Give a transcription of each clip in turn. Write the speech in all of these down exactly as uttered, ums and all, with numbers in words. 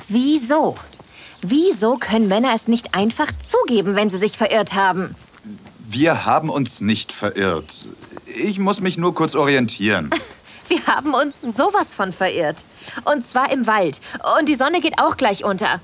Wieso? Wieso können Männer es nicht einfach zugeben, wenn sie sich verirrt haben? Wir haben uns nicht verirrt. Ich muss mich nur kurz orientieren. Wir haben uns sowas von verirrt. Und zwar im Wald. Und die Sonne geht auch gleich unter.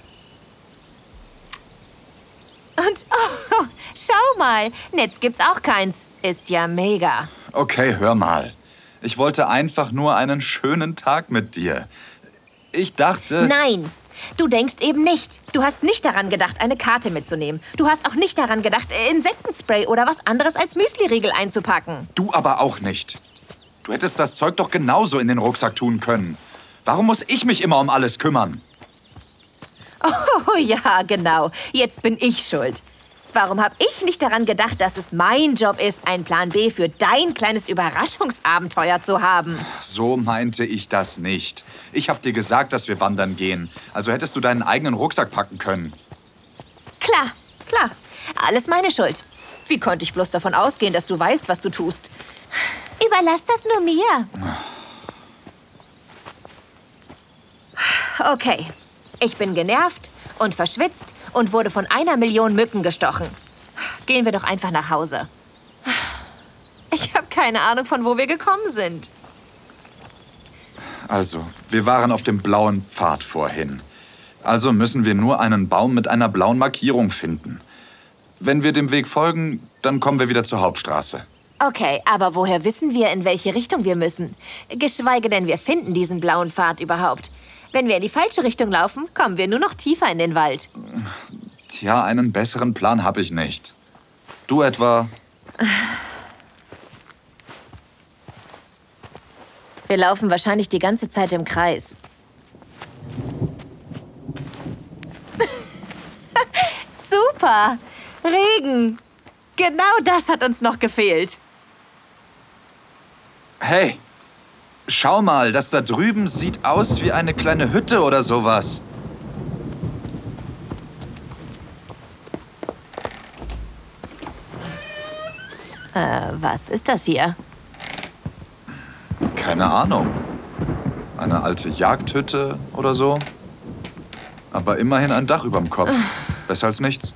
Und oh, schau mal, Netz gibt's auch keins. Ist ja mega. Okay, hör mal. Ich wollte einfach nur einen schönen Tag mit dir. Ich dachte... Nein, du denkst eben nicht. Du hast nicht daran gedacht, eine Karte mitzunehmen. Du hast auch nicht daran gedacht, Insektenspray oder was anderes als Müsliriegel einzupacken. Du aber auch nicht. Du hättest das Zeug doch genauso in den Rucksack tun können. Warum muss ich mich immer um alles kümmern? Oh ja, genau. Jetzt bin ich schuld. Warum habe ich nicht daran gedacht, dass es mein Job ist, einen Plan B für dein kleines Überraschungsabenteuer zu haben? So meinte ich das nicht. Ich habe dir gesagt, dass wir wandern gehen. Also hättest du deinen eigenen Rucksack packen können. Klar, klar. Alles meine Schuld. Wie konnte ich bloß davon ausgehen, dass du weißt, was du tust? Überlass das nur mir. Okay. Ich bin genervt und verschwitzt und wurde von einer Million Mücken gestochen. Gehen wir doch einfach nach Hause. Ich habe keine Ahnung, von wo wir gekommen sind. Also, wir waren auf dem blauen Pfad vorhin. Also müssen wir nur einen Baum mit einer blauen Markierung finden. Wenn wir dem Weg folgen, dann kommen wir wieder zur Hauptstraße. Okay, aber woher wissen wir, in welche Richtung wir müssen? Geschweige denn, wir finden diesen blauen Pfad überhaupt. Wenn wir in die falsche Richtung laufen, kommen wir nur noch tiefer in den Wald. Tja, einen besseren Plan habe ich nicht. Du etwa? Wir laufen wahrscheinlich die ganze Zeit im Kreis. Super! Regen! Genau das hat uns noch gefehlt. Hey, schau mal, das da drüben sieht aus wie eine kleine Hütte oder sowas. Äh, was ist das hier? Keine Ahnung. Eine alte Jagdhütte oder so. Aber immerhin ein Dach überm Kopf. Besser als nichts.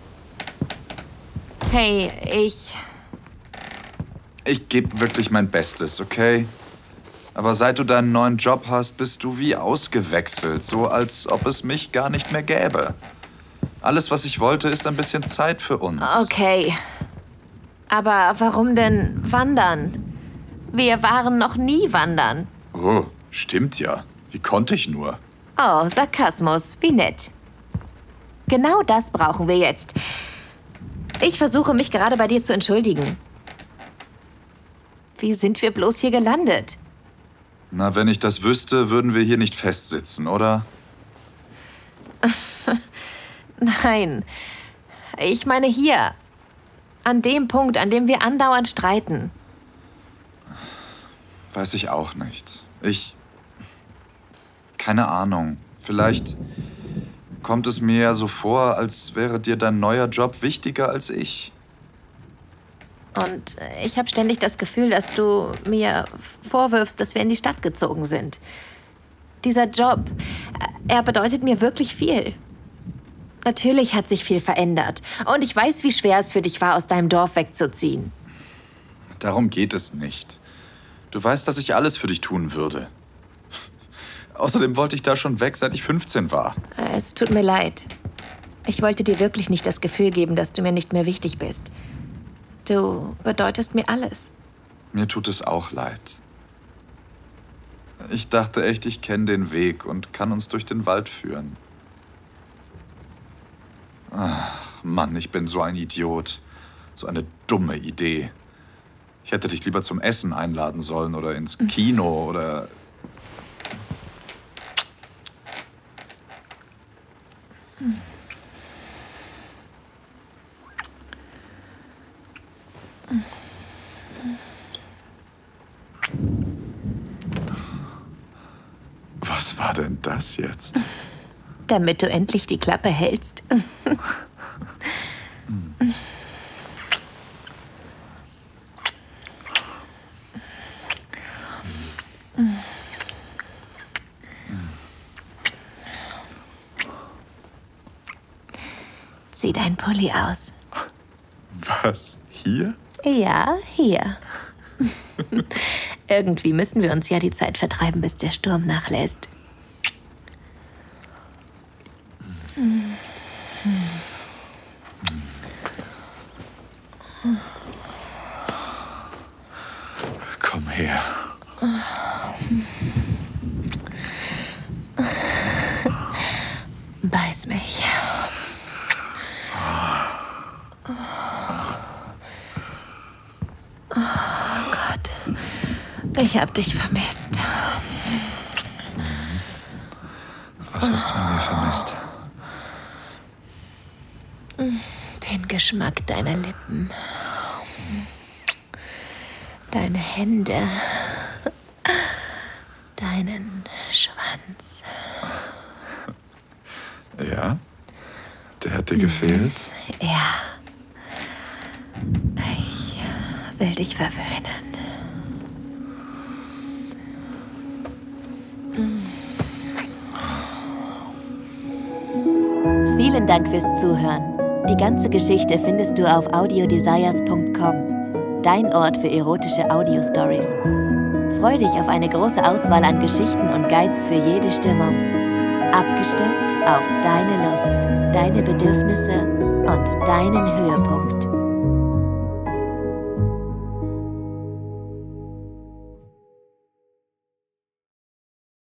Hey, ich... Ich gebe wirklich mein Bestes, okay? Aber seit du deinen neuen Job hast, bist du wie ausgewechselt. So, als ob es mich gar nicht mehr gäbe. Alles, was ich wollte, ist ein bisschen Zeit für uns. Okay. Aber warum denn wandern? Wir waren noch nie wandern. Oh, stimmt ja. Wie konnte ich nur? Oh, Sarkasmus. Wie nett. Genau das brauchen wir jetzt. Ich versuche, mich gerade bei dir zu entschuldigen. Wie sind wir bloß hier gelandet? Na, wenn ich das wüsste, würden wir hier nicht festsitzen, oder? Nein. Ich meine hier. An dem Punkt, an dem wir andauernd streiten. Weiß ich auch nicht. Ich... Keine Ahnung. Vielleicht kommt es mir ja so vor, als wäre dir dein neuer Job wichtiger als ich. Und ich habe ständig das Gefühl, dass du mir vorwirfst, dass wir in die Stadt gezogen sind. Dieser Job, er bedeutet mir wirklich viel. Natürlich hat sich viel verändert. Und ich weiß, wie schwer es für dich war, aus deinem Dorf wegzuziehen. Darum geht es nicht. Du weißt, dass ich alles für dich tun würde. Außerdem wollte ich da schon weg, seit ich fünfzehn war. Es tut mir leid. Ich wollte dir wirklich nicht das Gefühl geben, dass du mir nicht mehr wichtig bist. Du bedeutest mir alles. Mir tut es auch leid. Ich dachte echt, ich kenne den Weg und kann uns durch den Wald führen. Ach, Mann, ich bin so ein Idiot. So eine dumme Idee. Ich hätte dich lieber zum Essen einladen sollen oder ins Kino oder... Was war denn das jetzt? Damit du endlich die Klappe hältst. Zieh deinen Pulli aus. Was? Hier? Ja, hier. Irgendwie müssen wir uns ja die Zeit vertreiben, bis der Sturm nachlässt. Komm her. Beiß mich. Oh Gott, ich hab dich vermisst. Was hast du an mir vermisst? Den Geschmack deiner Lippen. Deine Hände. Deinen Schwanz. Ja? Der hat dir gefehlt? Ja. Ich will dich verwöhnen. Vielen Dank fürs Zuhören. Die ganze Geschichte findest du auf audiodesires punkt com, dein Ort für erotische Audio-Stories. Freu dich auf eine große Auswahl an Geschichten und Guides für jede Stimmung. Abgestimmt auf deine Lust, deine Bedürfnisse und deinen Höhepunkt.